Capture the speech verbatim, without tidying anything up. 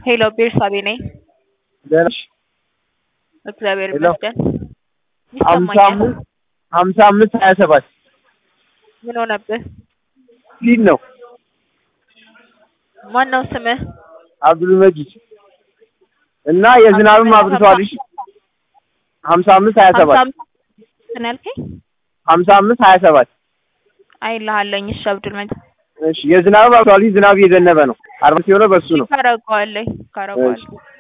ሄሎ ቤርሳቤ ነኝ። ደህና ነሽ? እግዚአብሔር ሄሎ ይመስገን። ሀምሳ ይሰማኛል። አምስት ሀምሳ አምስት ሀያ ሰባት ምን ሆነብህ? ሊድ ነው። ማን ነው ስምህ? አብዱል መጂድ እና የዝናብም አብርቷል። እሺ ሀምሳ አምስት ሀያ ሀምሳ ሰባት አምስት ነው ያልከኝ? ሀምሳ አምስት ሀያ ሰባት አይልሃለኝ። እሺ አብዱል መጂድ እሺ የዝናብ አብርቷል። ዝናብ እየዘነበ ነው። አርባ ሲሆነ በሱ ነው። ካረጋዋለኝ እሺ ካረጋዋለኝ